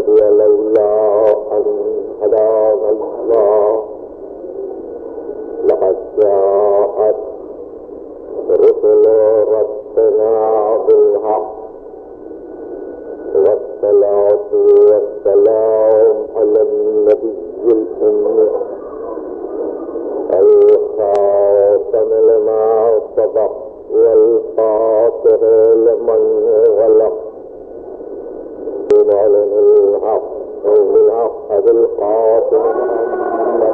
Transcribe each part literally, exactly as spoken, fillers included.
الهدي لولا أن هدانا الله لقد جاءت رسل ربنا بالحق والصلاة والسلام على النبي الأمي الخاتم لما سبق والفاتح لمن غلق بمعلن الحق وبالحق بالخاتم محمد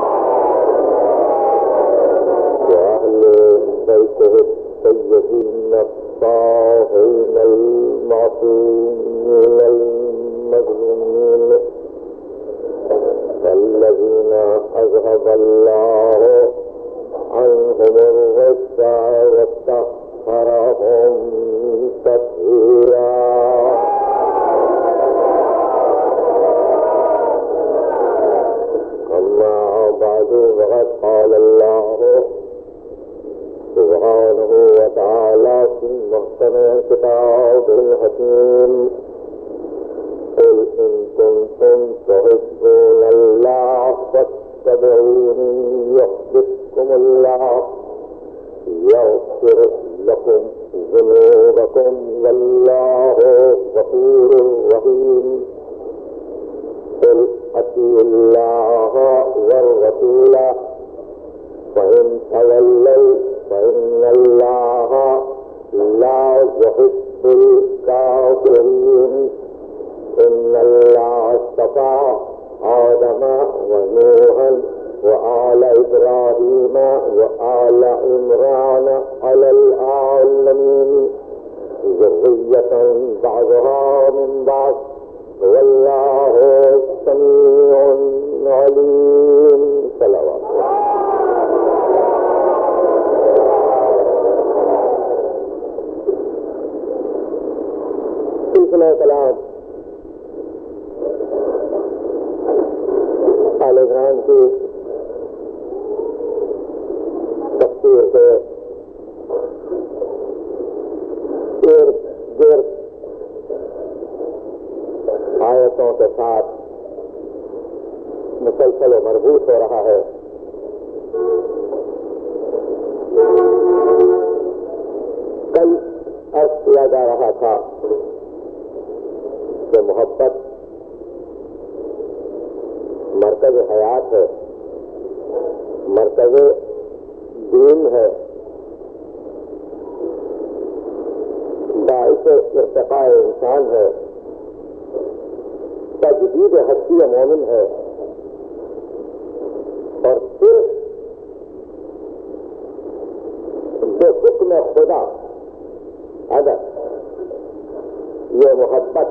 وأهل بيته الطيبين الطاهرين المعصومين المظلومين الذين أذهب الله عنهم الرجس وطهرهم تطهيرا. أما بعد فقد قال الله سبحانه وتعالى في محكم كتابه الحكيم قل إن كنتم تحبون الله فاتبعوني يحببكم الله يغفر لكم ذنوبكم والله غفور رحيم. قل أطيعوا الله والرسول فإن تولوا فإن الله لا يحب الكافرين. إن الله اصطفى آدم ونوحا وآل إبراهيم وآل عمران على العالمين ذرية بعضها من بعض والله سميع عليم. صلوات سلسلہ کلام آل عمران کی تفسیر سے ارد گرد آیتوں کے ساتھ مسلسل و مربوط ہو رہا ہے. کل عرض کیا جا رہا تھا کہ محبت مرکز حیات ہے، مرکز دین ہے، باعث ارتقاء انسان ہے، تجدید ہستی مومن ہے. اور صرف جو حکم خدا اگر یہ محبت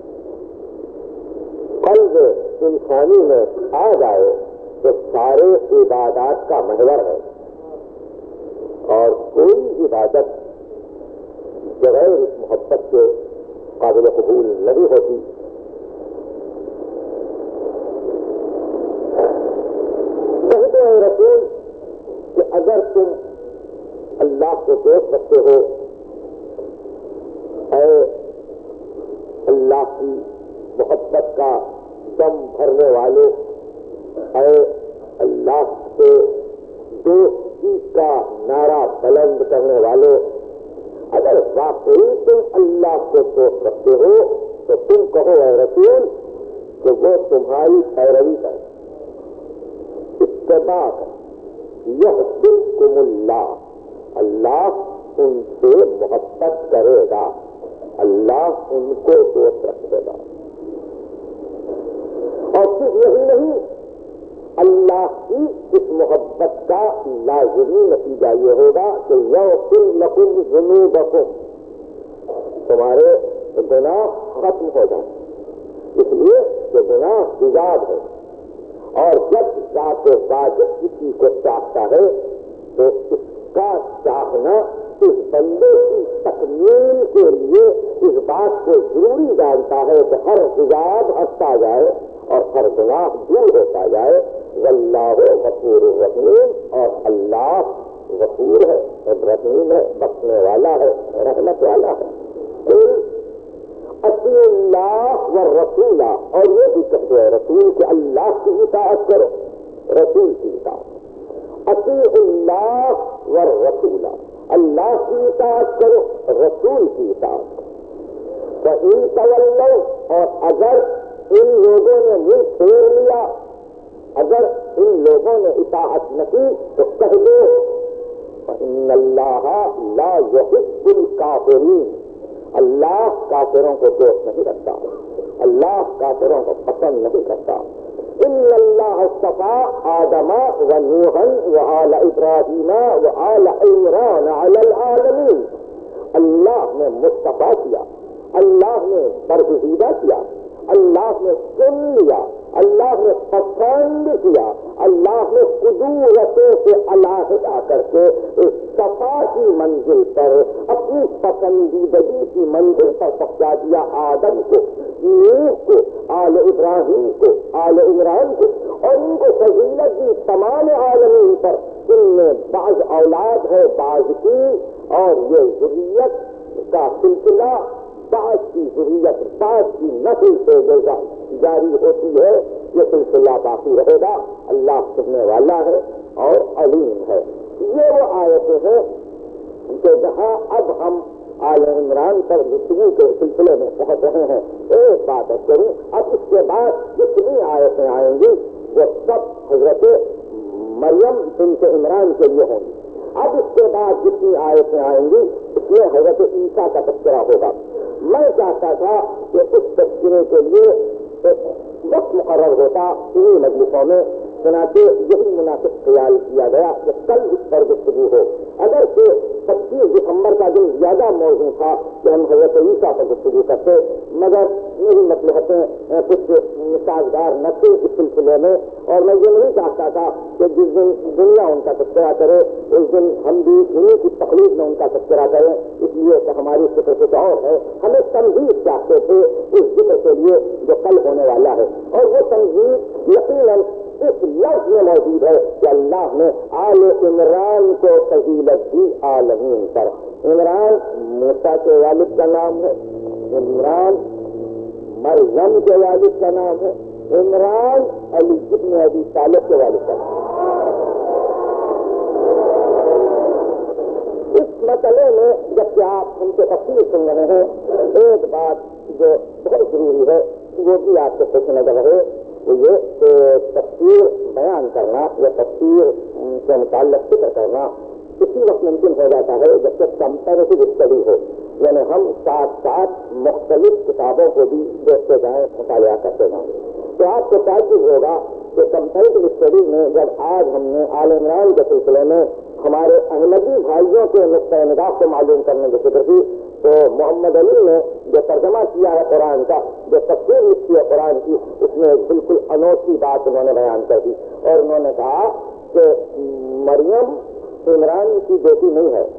قلب انسانی میں آ جائے تو سارے عبادات کا محور ہے اور کوئی عبادت بغیر اس محبت کے قابل قبول نہیں ہوتی. کہتے ہیں رسول کہ اگر تم اللہ کو دیکھ سکتے ہو، اے اللہ کی محبت کا دم بھرنے والے، اے اللہ کے دوستی کا نعرہ بلند کرنے والے، اگر واقعی تم اللہ کو دوست رکھتے ہو تو تم کہو اے رسول کہ وہ تمہاری پیروی کرے، اتباع کرے. یحببکم اللہ، اللہ ان سے محبت کرے گا، اللہ ان کو دوست رکھے گا. اور صرف یہی نہیں، اللہ کی اس محبت کا لازمی نتیجہ یہ ہوگا کہ یغفر لکم ذنوبکم، تمہارے گناہ ختم ہو جائیں. اس لیے کہ گناہ حجاب ہے، اور جب ذات واجب کسی کو چاہتا ہے تو اس کا چاہنا اس بندے کی تکمیل کے لیے اس بات کو ضروری جانتا ہے کہ ہر حجاب ہٹتا جائے اور ہر گناہ دور ہوتا جائے. واللہ غفور رحیم، اور اللہ غفور ہے، رحیم ہے، بخشنے والا ہے، رحمت والا ہے. اطیعوا اللہ والرسول، اور یہ بھی کہتے ہیں رسول کہ اللہ کی اطاعت کرو، رسول کی اطاعت، اطیعوا اللہ والرسول، اللہ کی اطاعت کرو، رسول کی اطاعت کرو۔ فَإِن تَوَلَّوْا، اور اگر ان لوگوں نے منہ پھیر لیا، اگر ان لوگوں نے اطاعت نہ کی تو کہہ دو فَإِنَّ اللَّهَ لَا يُحِبُّ الْكَافِرِينَ، اللہ کافروں کو دوست نہیں رکھتا، اللہ کافروں کو پسند نہیں کرتا۔ إِنَّ اللَّهَ اصْطَفَىٰ آدَمَ وَنُوحًا وَآلَ إِبْرَاهِيمَ وَآلَ عِمْرَانَ عَلَى الْعَالَمِينَ، اللہ نے مصطفیٰ کیا، اللہ نے برگزیدہ کیا، اللہ نے چن لیا، اللہ نے پسند کیا، اللہ نے قدورتوں سے علاحدہ کر کے اس صفا کی منزل پر اپنی پسندیدگی کی منزل پر پہنچا دیا آدم کو، نوح کو، آل ابراہیم کو، آل عمران کو، اور ان کو فضیلت دی تمام عالمین پر۔ ان میں بعض اولاد ہے بعض کی، اور یہ ذریت کا سلسلہ بعض کی ذریت بعض کی نسل سے جاری ہوتی ہے، یہ سلسلہ باقی رہے گا۔ اللہ سننے والا ہے اور علیم ہے۔ یہ وہ آیتیں ہیں کہ جہاں اب ہم آل عمران پر گفتگو کے سلسلے میں پہنچ رہے ہیں۔ ایک بات کروں، اب اس کے بعد جتنی آیتیں آئیں گی وہ سب حضرت مریم بنت عمران کے لیے ہوں گی۔ اب اس کے بعد جتنی آیتیں آئیں گی اس میں حضرت عیسیٰ کا تذکرہ ہوگا۔ میں چاہتا تھا کہ اس تذکرے کے لیے ایک وقت مقرر ہوتا انہی مجلسوں میں، چنانچہ یہی مناسب خیال کیا گیا کہ کل اس پر گفتگو ہو۔ اگر کہ پچیس دسمبر کا دن زیادہ موضوع تھا کہ ہم حضرت عیسیٰ پر گفتگو کرتے، مگر میری مصلحتیں کچھ سازگار نہ تھی اس سلسلے میں، اور میں یہ نہیں چاہتا تھا کہ جس دن دنیا ان کا تذکرہ کرے اس دن ہم بھی انہیں کی تقلید میں ان کا تذکرہ کریں، اس لیے کہ ہماری فکر کچھ اور ہے۔ ہمیں تنظیم چاہتے تھے اس ذکر کے لیے جو کل ہونے والا ہے، اور وہ تنظیم یقیناً اس لفظ میں موجود ہے کہ اللہ نے آل عمران کو فضیلت دی عالمین پر۔ عمران موسیٰ کے والد کا نام ہے، عمران مریم کے والد کا نام ہے، عمران علی ابن ابی طالب کے والد کا نام ہے۔ اس مسئلے میں جبکہ آپ ان کے تفصیل سن رہے ہیں، ایک بات جو بہت ضروری ہے وہ بھی آپ کے پیش نظر رہے، وہ یہ کہ تفسیر بیان کرنا یا تفسیر کے متعلق فکر کرنا اسی وقت ممکن ہو جاتا ہے جب تک کمپیریٹو اسٹڈی ہو، یعنی ہم ساتھ ساتھ مختلف کتابوں کو بھی دیکھتے جائیں، مطالعہ کرتے جائیں۔ تو آپ کو تعجب ہوگا کہ کمپیریٹو اسٹڈی میں جب آج ہم نے آل عمران کے سلسلے میں ہمارے احمدی بھائیوں کے نقطۂ نگاہ کو معلوم کرنے کی فکر کی، تو محمد علی نے جو ترجمہ کیا ہے قرآن کا، جو تفسیر لکھی ہے قرآن کی، اس میں بالکل انوکھی بات انہوں نے بیان کر دی، اور انہوں نے کہا کہ مریم عمران کی بیٹی نہیں ہے،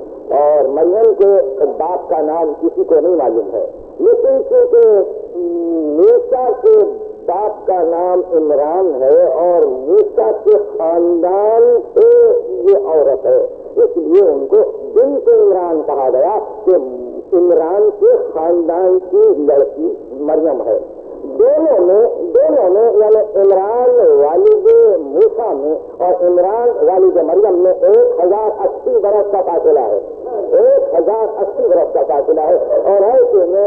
اور مریم کے باپ کا نام کسی کو نہیں معلوم ہے، لیکن چونکہ موسیٰ کے باپ کا نام عمران ہے اور موسیٰ کے خاندان سے یہ عورت ہے، اس لیے ان کو بنت عمران کہا گیا کہ عمران کے خاندان کی لڑکی مریم ہے۔ دونوں میں دونوں میں یعنی عمران والد موسیٰ میں اور عمران والد مریم میں ایک ہزار اسی برس کا فاصلہ ہے، ایک ہزار اسی برس کا فاصلہ ہے، اور ایسے میں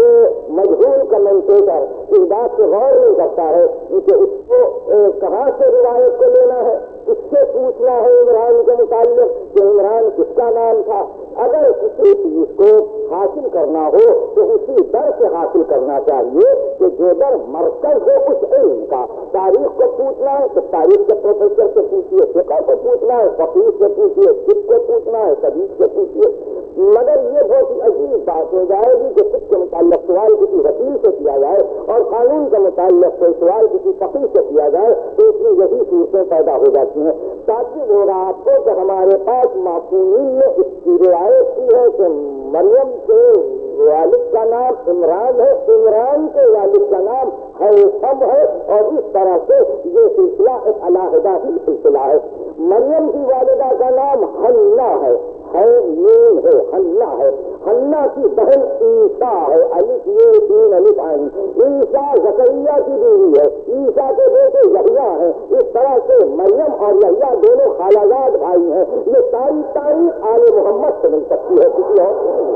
یہ مجہول کمنٹیٹر اس بات سے غور نہیں کرتا ہے کہ اس کو کہاں سے روایت کو لینا ہے، اس سے پوچھنا ہے عمران کے متعلق کہ عمران کس کا نام تھا۔ اگر کسی چیز کو حاصل کرنا ہو تو اسی در سے حاصل کرنا چاہیے کہ جو در مرکز ہو اس علم کا۔ تاریخ کو پوچھنا ہے تو تاریخ کے پروفیسر سے پوچھیے، فقہ کو پوچھنا ہے فقیر سے پوچھیے، فقہ کو پوچھنا ہے طبیب سے پوچھیے، مگر یہ بہت ہی عجیب بات ہو جائے گی کہ فقہ کے متعلق سوال کسی وکیل سے کیا جائے اور قانون کے متعلق کوئی سوال کسی فقیر سے کیا جائے تو اس میں یہی صورتیں پیدا ہو جاتی ہیں۔ تعجب ہوگا آپ کو کہ ہمارے پاس معصومین نے اس کی روایت کی ہے کہ مریم کے والد کا نام عمران ہے، عمران کے والد کا نام حیثم ہے، اور اس طرح سے یہ سلسلہ ایک علیحدہ ہی سلسلہ ہے۔ مریم کی والدہ کا نام حنہ ہے، ہے نون ہے حنا ہے، حنا کی بہن عیسیٰ ہے، الف یہ تین الف عین، عیسیٰ زکریا کی بیوی ہے، عیسیٰ کے بیٹے یحییٰ ہیں، اس طرح سے مریم اور یحییٰ دونوں خالازاد بھائی ہیں۔ یہ ساری تاریخ آل محمد سے مل سکتی ہے کسی اور۔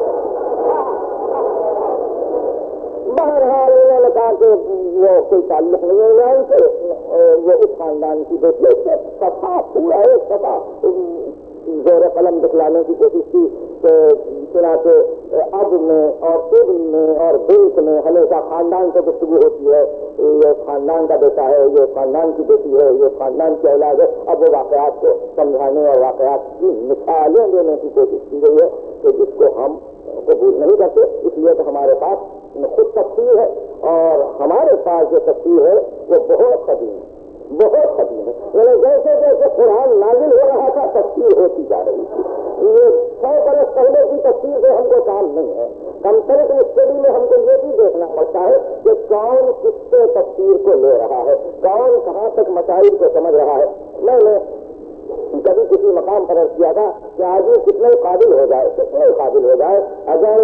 بہرحال انہوں نے کہا کہ وہ کوئی تعلق نہیں ہے ان سے، وہ اس خاندان کی بیٹی سے صفا پورا ایک صفا زور قلم دکھلانے کی کوشش کی کہ چنانچہ اب میں اور ابن میں اور بنت میں ہمیشہ خاندان سے گفتگو ہوتی ہے، یہ خاندان کا بیٹا ہے، یہ خاندان کی بیٹی ہے، یہ خاندان کی اولاد ہے۔ اب وہ واقعات کو سمجھانے اور واقعات کی مثالیں دینے کی کوشش کی گئی ہے کہ جس کو ہم قبول نہیں کرتے، اس لیے تو ہمارے پاس خود تفسیر ہے، اور ہمارے پاس جو تفسیر ہے وہ بہت قدیم ہے، بہت قدیم ہے۔ یعنی جیسے جیسے قرآن نازل ہو رہا تھا تفسیر ہوتی جا رہی تھی۔ یہ سو برس پہلے کی تفسیر سے ہم کو کام نہیں ہے، کم سے کم اسٹڈی میں ہم کو یہ بھی دیکھنا پڑتا ہے کہ کون کس سے تفسیر کو لے رہا ہے، کون کہاں تک مسائل کو سمجھ رہا ہے۔ میں نے کبھی کسی مقام پر عرض کیا تھا کہ آدمی کتنے قابل ہو جائے، کتنے قابل ہو جائے اگر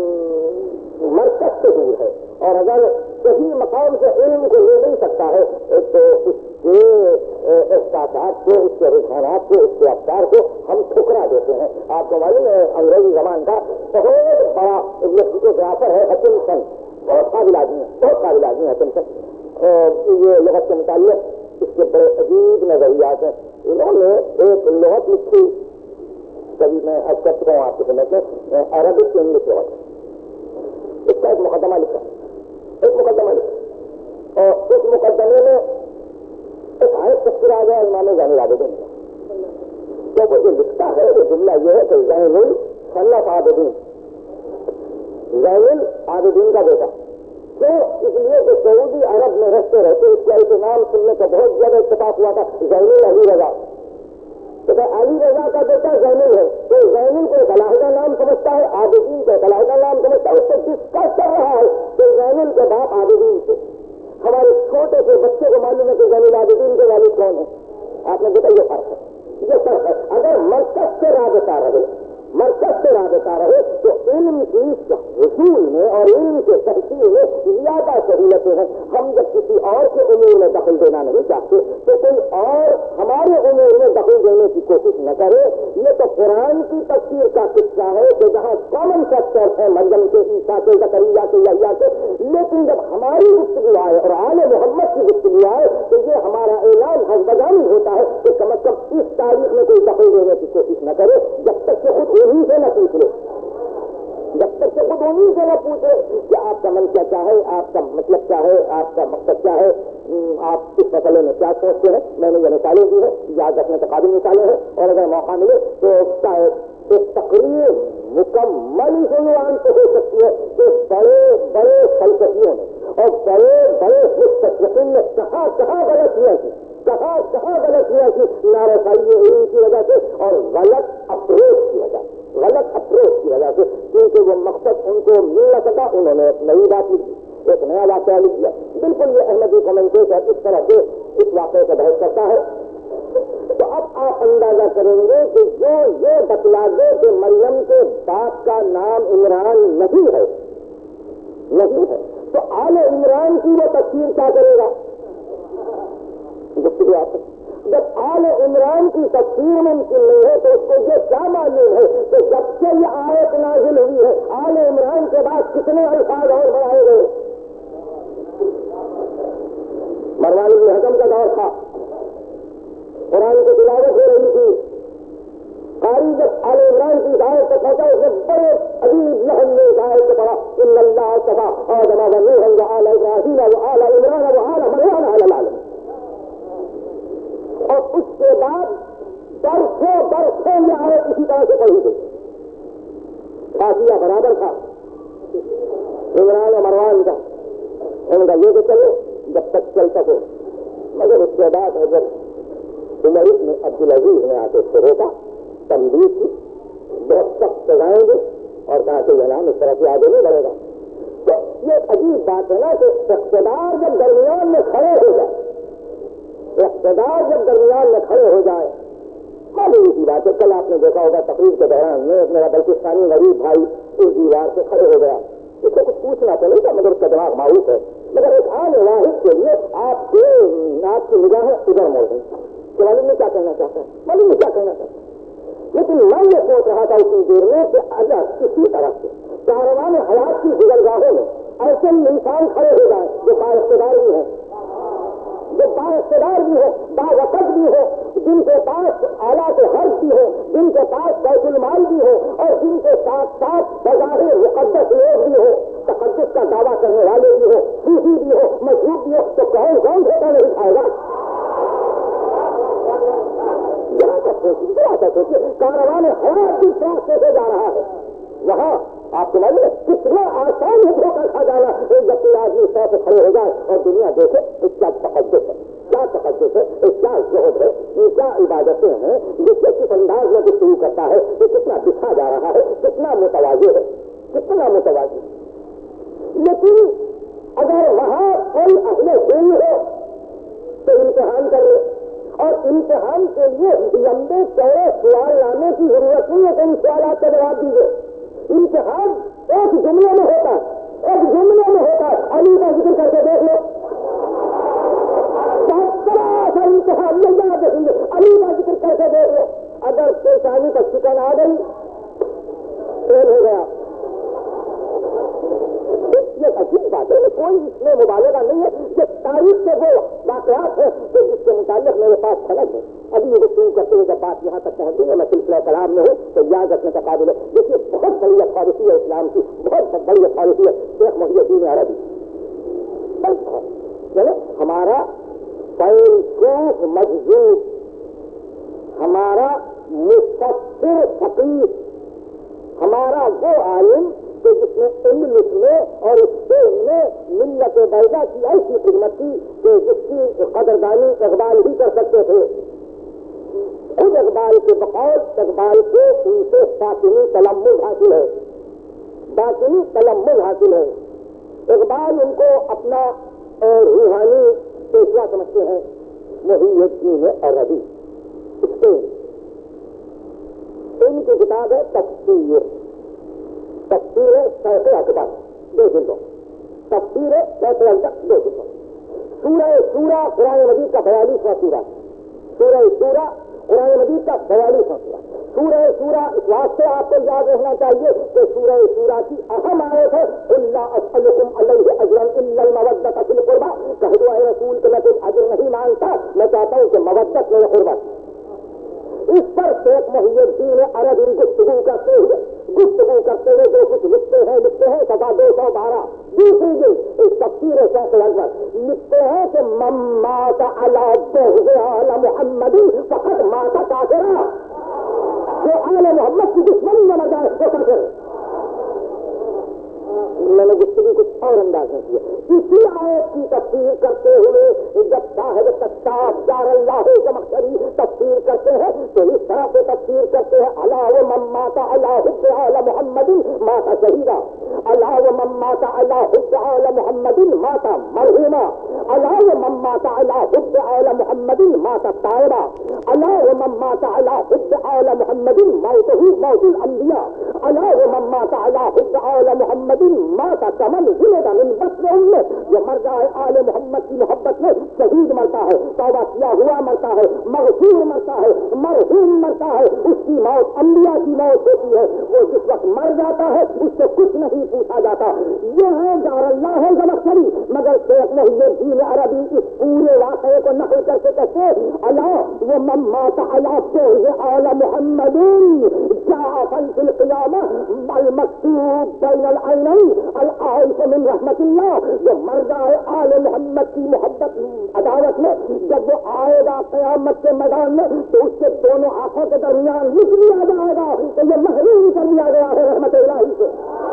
مرکز سے دور ہے اور اگر صحیح مقام سے علم کو لے نہیں سکتا ہے تو اس کے احساسات کو، اس کے رجحانات کو، اس کے افکار کو ہم ٹھکرا دیتے ہیں۔ آپ کو معلوم ہے انگریزی زبان کا بہت بڑا لیکسیکوگرافر ہے ہچنسن، بہت قابل آدمی ہے، بہت قابل آدمی ہے ہچنسن۔ یہ لغت کے متعلق اس کے بڑے عجیب نظریات ہیں۔ انہوں نے ایک لغت لکھی، کبھی میں اب کر چکا ہوں آپ کے سمجھ میں، عربک انگلش لغت، اس کا ایک مقدمہ لکھا، ایک مقدمہ لکھا، اور اس مقدمے میں ایک آیت تذکرہ آ گیا امام زین العابدین کا۔ تو وہ جو لکھتا ہے وہ جملہ یہ ہے کہ زین الخلف عابدین، زین العابدین کا بیٹا، کیوں؟ اس لیے کہ سعودی عرب میں رہتے رہتے اس کا ایک نام سننے کا بہت زیادہ اتفاق ہوا تھا، زین علی رضا۔ تو علی رضا کا بیٹا زین ہے، تو زین کو ایک علیحدہ نام سمجھتا ہے، عابدین کو ایک علیحدہ نام سمجھتا ہے، اس کو ڈسکس کر رہا ہے کہ زین کے باپ عابدین سے۔ ہمارے چھوٹے سے بچے کو معلوم ہے کہ زین العابدین کے والد کون ہے؟ آپ نے دیکھا یہ فرق ہے، یہ فرق ہے۔ اگر مرکز سے رابطہ رہے، مرکز سے رابطہ رہے تو علم کی حصول میں اور علم کے تحصیل میں زیادہ سہولتیں ہیں۔ ہم جب کسی اور کے امور میں دخل دینا نہیں چاہتے تو کوئی اور ہمارے امور میں دخل دینے کی کوشش نہ کرے۔ یہ تو قرآن کی تفسیر کا قصہ ہے کہ جہاں کامن فیکٹر ہے مریم کے، عیسیٰ کے، زکریا کے، یحییٰ کے، لیکن جب ہماری گفتگو آئے اور آل محمد کی گفتگو آئے تو یہ ہمارا اعلان حسبجانی ہوتا ہے کہ کم از کم اس تاریخ میں کوئی دخل دینے کی کوشش نہ کرے جب تک کہ خود انہیں سے نہ پوچھ لے، جب تک کہ خود انہیں سے نہ پوچھے کہ آپ کا منشا کیا ہے، آپ کا مطلب کیا ہے، آپ کا مقصد کیا ہے، آپ اس مسئلے میں کیا سوچتے ہیں۔ میں نے یہ مثالیں دی ہیں، یاد رکھنے کے قابل مثالیں ہیں، اور اگر موقع ملے تو ایک تقریر مکمل عنوان سے ہو سکتی ہے کہ بڑے بڑے فلسفیوں نے اور بڑے بڑے مستشرقین نے کہاں کہاں غلطیاں کی، کہاں کہاں غلطیاں کی نارسائی علم کی وجہ سے اور غلط اپروچ کی وجہ سے، غلط اپروچ کی وجہ سے، کیونکہ وہ مقصد ان کو مل نہ سکا، انہوں نے ایک نئی بات لکھی، ایک نیا واقعہ لکھ دیا۔ بالکل یہ احمدی کمنٹیٹر اس طرح سے اس واقعے کا بحث کرتا ہے۔ تو اب آپ اندازہ کریں گے کہ جو یہ بتلا دے کہ مریم کے باپ کا نام عمران نہیں ہے، نہیں ہے، تو آل عمران کی وہ تفسیر کیا کرے گا؟ جب آل عمران کی تفسیر ممکن نہیں ہے تو اس کو یہ کیا معلوم ہے کہ جب سے یہ آیت نازل ہوئی ہے آل عمران کے بعد کتنے الفاظ اور بڑھائے گئے؟ مروان بن حکم کا دور تھا، قرآن کی تلاوت ہو رہی تھی، قاری جب آل عمران کی آیت تک پہنچا اس نے بڑے عجیب لہن میں اس آیت کو پڑھا، ان اللہ اصطفى آدم ونوحا وآل ابراہیم وآل عمران وآل مریم علی العالمین، اور اس کے بعد برسوں برسوں یہ آیت اسی طرح سے پڑھی گئی، قافیہ برابر تھا عمران و مروان کا، ان کا یہ کہ چلو جب تک چل سکو، مگر اس کے بعد حضرت عمر بن عبدالعزیز نے آ کے اس کو روکا، تنبیہ کی، بہت سخت سزائیں گے اور کہا کہ یہ نام اس طرح سے آگے نہیں بڑھے گا۔ تو یہ عجیب بات ہے نا کہ اقتدار جب درمیان میں کھڑے ہو جائے، اقتدار جب درمیان میں کھڑے ہو جائے معلوم سی بات ہے. کل آپ نے دیکھا ہوگا تقریر کے دوران میں میرا بلوچستانی غریب بھائی اس دیوار سے کھڑے ہو گیا. اس کو کچھ پوچھنا تو نہیں تھا مگر اس کا دماغ معروف ہے. مگر ایک عام واحد کے لیے آپ کے آپ کی نگاہیں ادھر موڑ گئی کہ معلوم میں کیا کہنا چاہتا ہے, معلوم میں کیا کہنا چاہتا ہے. لیکن میں یہ سوچ رہا تھا اتنی دیر میں کہ اگر کسی طرح سے کاروان حیات کی گزرگاہوں میں ایسے انسان کھڑے ہو جائیں جو با اقتدار بھی ہیں, جو با اقتدار بھی ہو, با وقت بھی ہو, جن کے پاس آلات حرف بھی ہو, جن کے پاس بیت المال بھی ہو, اور جن کے ساتھ ساتھ بظاہر مقدس لوگ بھی ہو, تقدس کا دعویٰ کرنے والے بھی ہو, صوفی بھی ہو, مجذوب بھی ہو, تو کون کون دھوکہ نہیں کھائے گا؟ کاروان حیات جس راستے سے جا رہا ہے وہاں آپ کو معلوم ہے کتنا آسان ہے دھوکہ کھا جانا. جب کوئی آدمی سو سے کھڑے ہو جائے اور دنیا دیکھے اس کا تقدس ہے, کیا تقدس ہے, اس کیا زہد ہے, یہ کیا عبادتیں ہیں, جس سے کس انداز میں گفتگو کرتا ہے, یہ کتنا دکھا جا رہا ہے, کتنا متوازی ہے, کتنا متوازی. لیکن اگر وہاں کوئی اہل دین ہو تو امتحان کر لے, اور امتحان کے لیے لمبے چوڑے سوال لانے کی ضرورت نہیں ہے کہ ان سوالات کا جواب دیجیے. امتحان ایک جملے میں ہوتا ہے, ایک جملے میں ہوتا ہے. علی کا ذکر کر کے دیکھ لو, سا امتحان مل جائے دیکھیں گے. علی کا ذکر کر کے دیکھ لو, اگر پیشانی کا شکن آ گئی فیل ہو گیا. یہ عجیب بات ہے, کوئی اس میں مبالغہ نہیں ہے. یہ تاریخ سے وہ واقعات ہیں کہ جس کے متعلق میرے پاس سند ہے. ابھی یہ گفتگو کرتے ہوئے جب بات یہاں تک پہنچی ہے, میں سلسلہ کلام میں ہوں تو یاد رکھنے کا قابل ہے. دیکھیے بہت بڑی اتھارٹی ہے اسلام کی, بہت بڑی اتھارٹی ہے شیخ محی الدین عربی. چلو ہمارا فیلسوف مجذوب, ہمارا مفسر فقیر, ہمارا وہ عالم کہ جس نے علم میں اور اس دین میں ملت بیضا کی ایسی خدمت کی کہ جس کی قدردانی اقبال ہی کر سکتے تھے. خود اقبال کے بقول اقبال کو ان سے باطنی تلمذ حاصل ہے, باطنی تلمذ حاصل ہے. اقبال ان کو اپنا روحانی پیشوا سمجھتے ہیں. محی الدین عربی اسپین, ان کی کتاب ہے تفسیر, تفسیر شیخ اکبر, دو جلدوں, تفسیر شیخ اکبر دو جلدوں. سورہ سورہ قرآن مجید کا بیالیسواں سورہ, سورہ سورہ قرآن مجید کا بیالیسواں سورہ. سورہ سورہ اس واسطے آپ کو یاد رکھنا چاہیے کہ سورہ سورہ کی اہم آیت ہے اللہ اسألکم علیہ اجرا الا المودۃ فی القربى. کہہ دو اے رسول کہ میں کوئی اجر نہیں مانگتا, میں چاہتا ہوں کہ مودت میں قربت. اس پر شیخ محی الدین عربی گفتگو کرتے ہوئے گفتگو کرتے ہوئے جو کچھ لکھتے ہیں لکھتے ہیں سفا دو سو بارہ دوسری دن اس تفسیر شیخ اکبر لکھتے ہیں کہ من مات علی بغض آل محمد فقد مات کافرا. جو آل محمد کی دشمنی میں مر جائے وہ کافر. میں نے گفتگو کچھ اور انداز میں کیا. اسی آیت کی تفسیر کرتے ہوئے جب صاحب کشاف دار اللہ زمخشری تفسیر کرتے ہیں تو اس طرح سے تفسیر کرتے ہیں اللہ و من مات علی حب آل محمد مات شہیدا, اللہ و من مات علی حب آل محمد مات مرحوما, اللہ و من مات علی حب آل محمد مات تائبا, اللہ و من مات علی حب آل محمد موتہ موت الانبیاء, اللہ و من مات علی حب آل محمد مات کمن ولد من بطن امه. جو مر جائے آل محمد کی محبت میں شہید مرتا ہے, توبہ کیا ہوا مرتا ہے, مغفور مرتا ہے, مرحوم مرتا ہے. اس کی موت انبیاء کی موت ہوتی ہے. وہ جس وقت مر جاتا ہے اس سے کچھ نہیں پوچھا جاتا. یہ ہے جار اللہ ہے زمخشری. مگر شیخ محی الدین عربی اس پورے واقعے کو نقل کر کے کہتے اللہ وہ من مات علی بغض آل محمد جاء فی القیامہ المکتوب بین العینین العائش من رحمت اللہ. جو مر جائے آل محمد کی محبت عداوت میں جب وہ آئے گا قیامت کے میدان میں تو اس کے دونوں آنکھوں کے درمیان لکھ دیا جائے گا تو یہ محروم کر دیا گیا ہے رحمت الہی سے.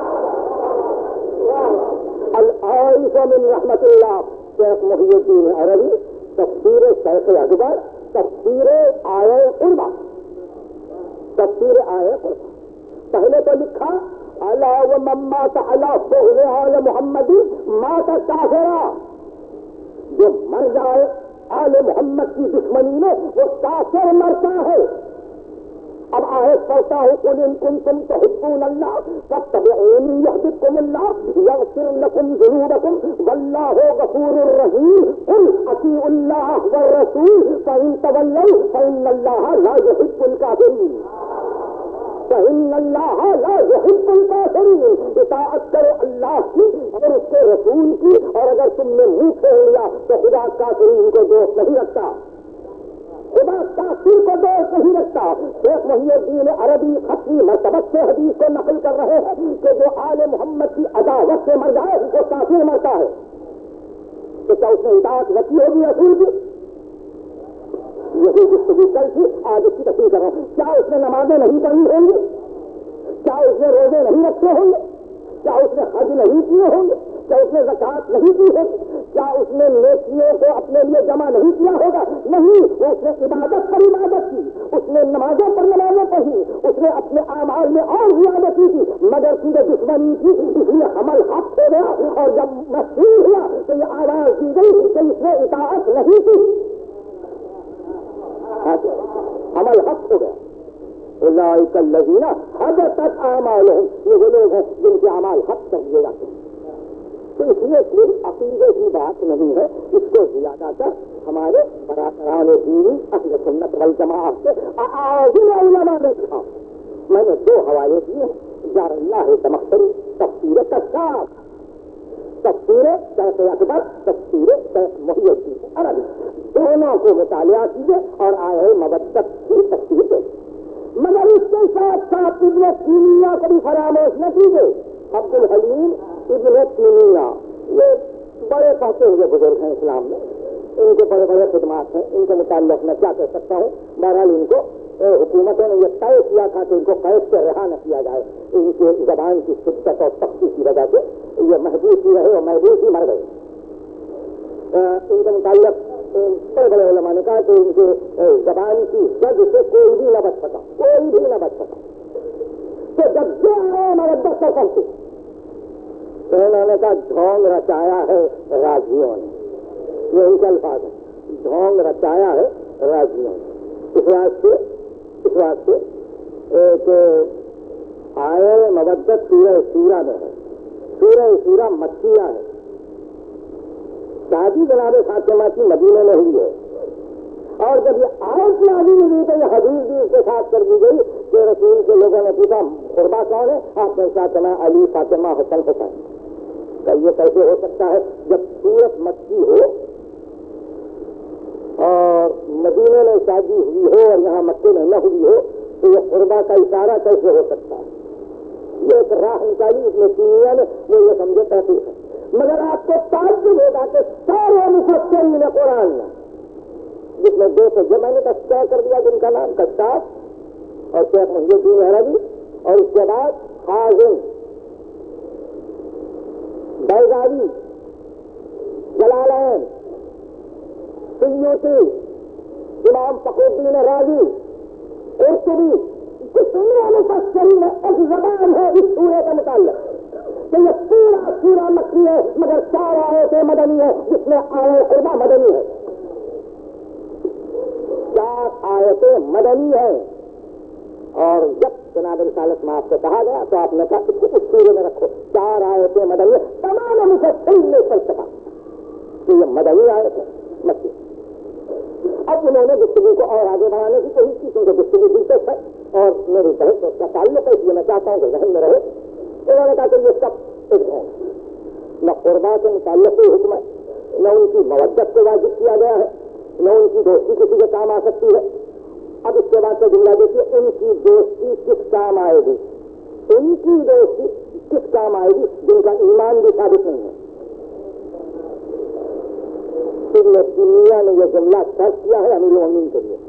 العائش من رحمت اللہ. شیخ محی الدین عربی تفسیر شیخ اکبر تفسیر آیہ قربہ, تفسیر آیہ قربہ. پہلے تو لکھا اللہ و من مات علی بغض آل محمد مات کافرا. جو مر جائے آل محمد کی دشمنی میں وہ کافر مرتا ہے. اب آیت پڑھتا ہوں قل ان کنتم تحبون اللہ فاتبعونی یحببکم اللہ یغفر لکم ذنوبکم واللہ غفور رحیم قل اطیعوا اللہ والرسول فإن تولوا فإن اللہ لا يحب الکافرین فإن اللہ لا يحب الکافرین اطاعت کرو اللہ کی اور اس کے رسول کی، اور اگر تم نے منہ پھیر لیا تو خدا کافرین کو دوست نہیں رکھتا، خدا کافر کو دوست نہیں رکھتا۔ شیخ محی الدین عربی خطی مرتبت سے حدیث کو نقل کر رہے ہیں کہ جو آل محمد کی عداوت سے مر جائے وہ کافر مرتا ہے۔ تو کیا اس نے اطاعت رکھی ہوگی رسول کی؟ یہی گفتگو کل تھی، آج اس کی تفصیل کر رہا ہوں۔ کیا اس نے نمازیں نہیں پڑھی ہوں گی؟ کیا اس نے روزے نہیں رکھے ہوں گے؟ کیا اس نے حج نہیں کیے ہوں گے؟ کیا اس نے زکات نہیں کی ہوگی؟ کیا اس نے نیکیوں کو اپنے لیے جمع نہیں کیا ہوگا؟ نہیں، وہ اس نے عبادت پر عبادت کی، اس نے نمازوں پر نمازیں پڑھی، اس نے اپنے اعمال میں اور زیادتی کی، مگر سیدھے دشمنی کی، اس لیے عمل حق ہو گیا، اور جب مشہور ہوا تو یہ آواز دی گئی کہ اس نے اطاعت نہیں کی، عمل حق ہو گیا۔ اولئک الذین حبطت اعمالہم، یہ وہ لوگ ہیں جن کے اعمال حق کر دیے جاتے ہیں۔ تو اس لیے کوئی عقیدے کی بات نہیں ہے، اس کو زیادہ تر ہمارے برادران دین اہل سنت والجماعت سے اعاظم علماء نے کہا۔ میں نے دو حوالے دیے ہیں، جار اللہ تمختری، تفسیر کشاف، تفسیر شیخ اکبر، تفسیر شیخ محی الدین عربی، دونوں کو مطالعہ کیجیے اور آئے مودت کی تفسیر دے، مگر اس کے ساتھ ساتھ ابن تیمیہ کو بھی فراموش نہ کیجیے۔ عبد الحلیم ابن تیمیہ یہ بڑے پہنچے ہوئے بزرگ ہیں اسلام میں، ان کے بڑے بڑے خدمات ہیں، ان کے متعلق میں کیا کہہ سکتا ہوں۔ بہرحال ان کو حکومتوں نے یہ طے کیا تھا کہ ان کو قید سے رہا نہ کیا جائے، ان کے زبان کی شدت اور سختی کی وجہ سے یہ محبوس ہی رہے اور محبوس ہی مر گئے۔ ان کے متعلق بڑے بڑے علماء نے کہا کہ ان کے زبان کی زد سے کوئی بھی نہ بچ سکا، کوئی بھی نہ بچ سکا۔ تو جب یہ آئے ہمارے دس پر پہنچے تو انہوں نے کہا ڈھونگ رچایا ہے راضیوں نے، یہ ان کے الفاظ ہیں، ڈھونگ رچایا ہے راضیوں نے۔ اس واسطے اس واسطے کہ آئے مودت سورہ سورہ میں ہے، سورہ سورہ مکیہ ہے، شادی جناب فاطمہ کی مدینے میں ہوئی ہے، اور جب یہ آیت نازل ہوئی تو یہ حدیث بھی اس کے ساتھ کر دی گئی کہ رسول کے لوگوں نے پوچھا قربا کون ہے؟ آپ نے فاطمہ علی فاطمہ حسن حسین۔ تو یہ کیسے ہو سکتا ہے جب سورت مکی ہو اور مدینے میں شادی ہوئی ہو اور یہاں مکے میں نہ ہوئی ہو، تو یہ قربا کا اشارہ کیسے ہو سکتا ہے؟ یہ ایک راہ نکالی اس میں تیمیہ نے، وہ یہ سمجھے تحقیق ہے۔ مگر آپ کو تعجب ہوگا کہ سارے مفسرین قرآن میں، جس میں دو سو جو میں نے تذکرہ کر دیا جن کا نام کشاف اور شیخ محی الدین عربی، اور اس کے بعد حازم، بیضاوی، جلالین، سیوطی، امام فخر الدین رازی، قرطبی، کتنے مفسرین میں ایک زبان ہے اس سورے کا متعلق کہ یہ پورا سورہ مکی ہے، مگر چار آیتیں مدنی ہے، جس میں آیت قربا مدنی ہے، چار آیتیں مدنی ہیں۔ اور جب جناب رسالت میں آپ سے کہا گیا تو آپ نے کہا اس کو اس سورے میں رکھو، چار آیتیں مدنی ہے، تمام مفسرین نے فلسفہ کہ یہ مدنی آیت ہے مکی۔ اب انہوں نے گفتگو کو اور آگے بڑھانے کی کوشش کی کیونکہ گفتگو دلچسپ ہے اور میری بحث اس کا تعلق ہے، اس لیے میں چاہتا ہوں کہ ذہن میں رہے۔ انہوں نے کہا کہ یہ سب ایک ہے، نہ قربا کے متعلق کوئی حکم ہے، نہ ان کی مودت کو واجب کیا گیا ہے، نہ ان کی دوستی کسی کے کام آ سکتی ہے۔ اب اس کے بعد کا جملہ دیکھیے، ان کی دوستی کس کام آئے گی؟ ان کی دوستی کس کام آئے گی جن کا ایمان بھی ثابت نہیں ہے؟ ابن تیمیہ نے یہ جملہ درج کیا ہے امیر المومنین کے لیے،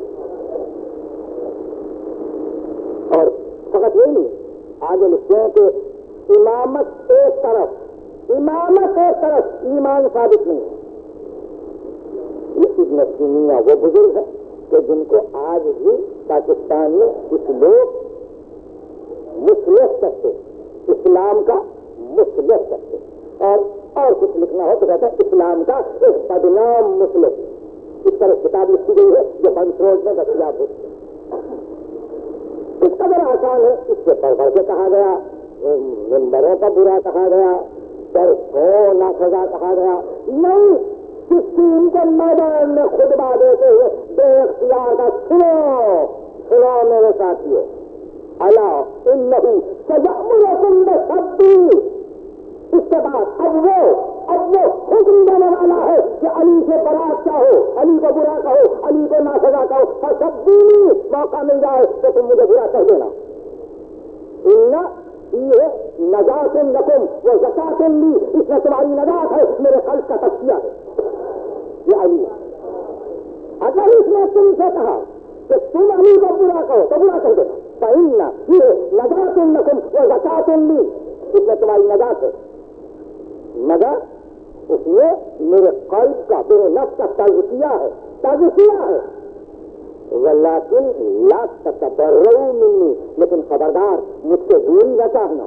اور فقط یہی نہیں، آگے لکھتے ہیں کہ امامت ایک طرف، امامت ایک طرف، ایمان ثابت نہیں ہے۔ یہ ابن تیمیہ وہ بزرگ ہیں کہ جن کو آج بھی پاکستان میں کچھ لوگ مصلح کہتے، اسلام کا مصلح کہتے، اور اور کچھ لکھنا ہو تو کہتا ہے اسلام کا ایک بدنام مصلح۔ اس طرح کتاب لکھی گئی ہے جو بنس روڈ میں دستیاب ہوتی ہے۔ اس قدر آسان ہے، اس سے پڑھ پڑھ کے کہا گیا، ممبروں کا برا کہا گیا، در سو ناخذا کہا گیا، نہیں سکین کے میدان میں خطبہ دیتے ہوئے بے اختیار کا سنو سنو میرے ساتھیوں، الا انہ سیأمرکم بالسب، اس کے بعد اب وہ اب وہ حکم دینے والا ہے کہ علی سے برات چاہو، علی کو برا کہو، علی کو ناسزا کہو، اور سب دینی موقع مل جائے تو تم مجھے برا کہہ دینا۔ ان یہ نجات لکم وہ زکات لی، اس میں تمہاری نجات ہے، میرے خلق کا تذکیہ ہے یہ علی۔ اگر اس نے تم سے کہا کہ تم علی کو برا کہو تو برا کہہ دینا، فإن یہ نجات لکم وہ زکات لی، اس میں تمہاری نجات ہے، مگر اس نے میرے قلب کا میرے نفس کا تزکیہ ہے تزکیہ ہے ولیکن لا تتبرؤوا منی، لیکن خبردار مجھ سے دوری نہ چاہنا،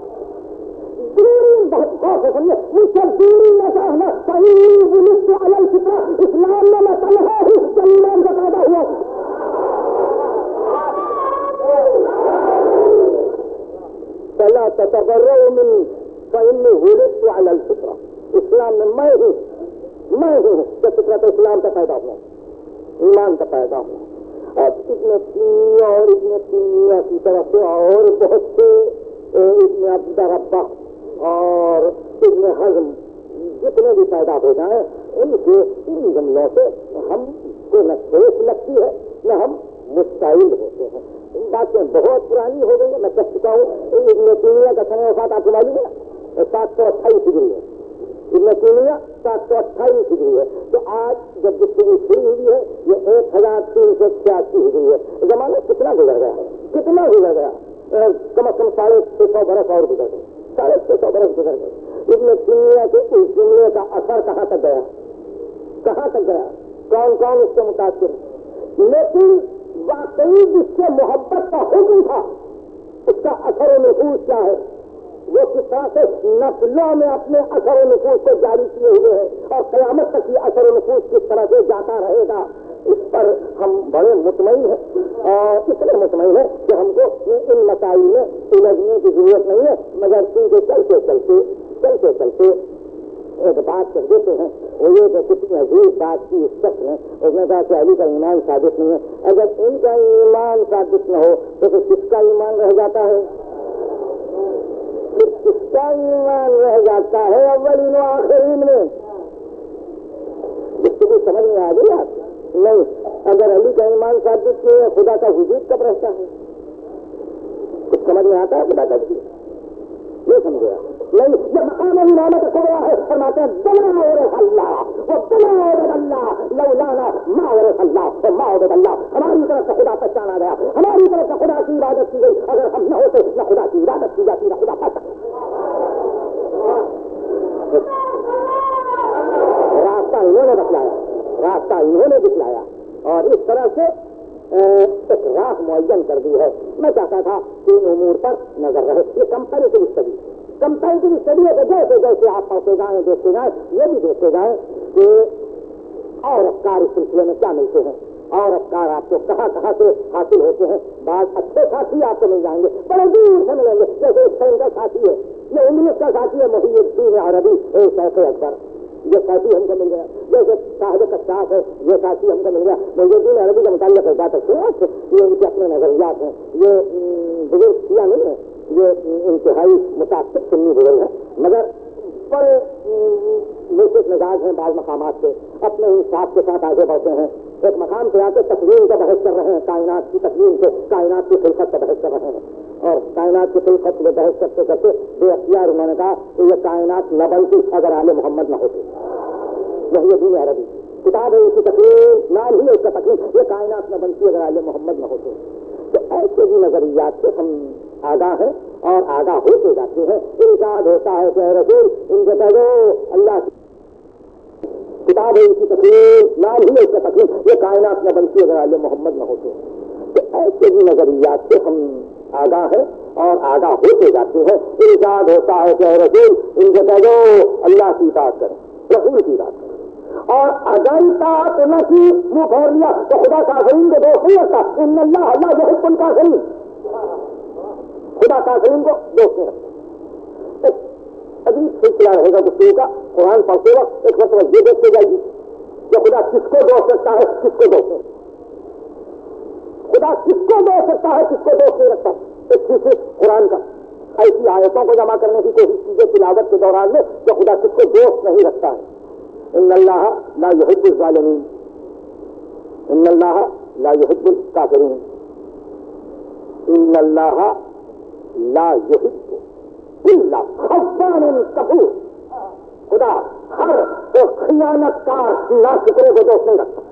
دوری بہت غور سے سمجھے، مجھ سے دوری نہ چاہنا، فإنی ولدت علی الفطرہ، اسلام میں میں تنہا ہوں جو ایمان سے پیدا ہوا ہوں۔ فلا تتبرؤوا منی فإنی ولدت علی الفطرہ، اسلام میں میں ہوں میں ہوں کہ فطرت اسلام کا پیدا ہوا، ایمان کا پیدا ہوا۔ اب ابن تیمیہ اور ابن تیمیہ کی طرف سے اور بہت سے ابن عبد ربہ اور ابن حزم جتنے بھی پیدا ہو جائیں، ان کے ان جملوں سے ہم کو نہ ٹھیس لگتی ہے نہ ہم مستعد ہوتے ہیں۔ ان باتیں بہت پرانی ہو گئی ہیں، میں کہہ چکا ہوں۔ ابن تیمیہ کا سنہ وفات آپ کو معلوم ہے سات سو اٹھائیس ہجری ہے، ابن تیمیہ سات سو اٹھائیس ہجری ہے، تو آج جب گفتگو شروع ہوئی ہے یہ ایک ہزار تین سو چھیاسی ہجری ہے۔ زمانہ کتنا گزر گیا کتنا گزر گیا کم از کم ساڑھے چھ سو برس اور گزر گئے، ساڑھے چھ سو برس گزر گئے۔ ابن تیمیہ کے اس جملے کا اثر کہاں تک گیا کہاں تک گیا کون کون اس سے متاثر ہے، لیکن واقعی جس سے محبت کا حکم تھا اس کا اثر و نفوذ کیا ہے، وہ کس طرح سے نسلوں میں اپنے اثر و نفوذ کو جاری کیے ہوئے ہیں اور قیامت تک یہ اثر و نفوذ کس طرح سے جاتا رہے گا، اس پر ہم بڑے مطمئن ہیں اور اتنے مطمئن ہیں کہ ہم کو ان مسائل میں الجھنے کی ضرورت نہیں ہے، مگر کیونکہ چلتے چلتے چلتے چلتے ایک بات کر دیتے ہیں، وہ یہ کہ کتنی عجیب بات کی اس شخص نے، اس نے کہا کہ علی کا ایمان ثابت نہیں ہے۔ اگر ان کا ایمان ثابت نہ ہو تو پھر کس کا ایمان رہ جاتا ہے کس کا ایمان رہ جاتا ہے اولین و آخرین میں؟ گفتگو سمجھ میں آ گئی آپ؟ نہیں، اگر علی کا ایمان ثابت نہیں ہے خدا کا وجود کب رہتا ہے؟ کچھ سمجھ میں آتا ہے خدا کا وجود؟ یہ سمجھا نہیں، جب مقام امامت کھڑا ہے فرماتے ہیں بلا عورت اللہ وہ بلا عورت اللہ لولانا ما عورت اللہ تو ما عورت اللہ، ہماری طرف سے خدا پہچانا گیا، ہماری طرف سے خدا کی عبادت کی گئی، اگر ہم نہ ہوتے نہ خدا کی عبادت کی جاتی نہ خدا پاتا۔ راستہ انہوں نے بتلایا راستہ انہوں نے دکھلایا اور اس طرح سے ایک راہ معین کر دی ہے۔ میں چاہتا تھا کہ ان امور پر نظر رہے، یہ کمپیریٹو اسٹڈی کمپیریٹو اسٹڈی ہے کہ جیسے جیسے آپ پڑھتے جائیں دیکھتے جائیں یہ بھی دیکھتے جائیں کہ اور افکار اس سلسلے میں کیا ملتے ہیں اور افکار آپ کو کہاں کہاں سے حاصل ہوتے ہیں۔ بعض اچھے ساتھی آپ کو مل جائیں گے، بڑے دور سے ملیں گے، جیسے اسپین کا ساتھی ہے، یہ انگلش کا ساتھی ہے محی الدین عربی شیخ اکبر، یہ ساتھی ہم کو مل گیا، جیسے صاحب کشاف ہے یہ ساتھی ہم کو مل گیا۔ محی الدین عربی کے متعلق ایک بات ہے، یہ ان کے اپنے نظریات ہیں، یہ بزرگ کیا نہیں ہے، یہ انتہائی متاثر سنی بزرگ ہے، مگر بڑے ملک مزاج ہیں، بعض مقامات سے اپنے انصاف کے ساتھ آگے بڑھتے ہیں۔ ایک مقام پہ آ کے تقویم کا بحث کر رہے ہیں، کائنات کی تقویم سے کائنات کی خلقت کا بحث کر رہے ہیں، اور کائنات کی خلقت میں بحث کرتے کرتے بے اختیار انہوں نے کہا کہ یہ کائنات نہ بنتی اگر آل محمد نہ ہوتے۔ محی الدین عربی کتاب ہے اس کی تقریر، نام ہی اس کا تقریر، یہ کائنات نہ بنتی اگر آل محمد نہ ہوتے۔ تو ایسے بھی نظریات سے ہم آگاہ ہیں اور آگاہ ہوتے جاتے ہیں۔ ارشاد ہوتا ہے کہ رسول ان کے پہلو اللہ کی کتاب ہے اس کی تقریر، نام ہی اس کا تقریر، یہ کائنات نہ بنتی اگر آل محمد نہ ہوتے۔ تو ایسے بھی نظریات سے ہم آگاہ ہیں اور آگاہ ہوتے جاتے ہیں۔ ارشاد ہوتا ہے کہ رسول ان کے پہلو اللہ کی اطاعت کریں، رسول کی اطاعت کریں، اور اگر اطاعت نہ کی منہ پھیر لیا تو خدا کافرین کے دوست نہیں ہوتا، ان اللہ اللہ یحب الکافرین، خدا کافرین کو دوست نہیں رکھتا. ایک عجیب سلسلہ رہے گا گفتگو کا. قرآن پڑھتے وقت ایک وقت یہ دیکھتے جائے گی کہ خدا کس کو دوست رکھتا ہے, کس کو دوست نہیں. خدا کس کو دوست رکھتا ہے, کس کو دوست نہیں رکھتا. ایک دوسرے قرآن کا ایسی آیتوں کو جمع کرنے کی کوشش کیجیے تلاوت کے دوران میں کہ خدا کس کو دوست نہیں رکھتا ہے. ان اللہ لا يحب الظالمین, ان اللہ لا يحب الکافرین, ان اللہ لا يحب الا خوان کفور. خدا ہر ایک خیانت کار ناشکرے کو دوست نہیں رکھتا.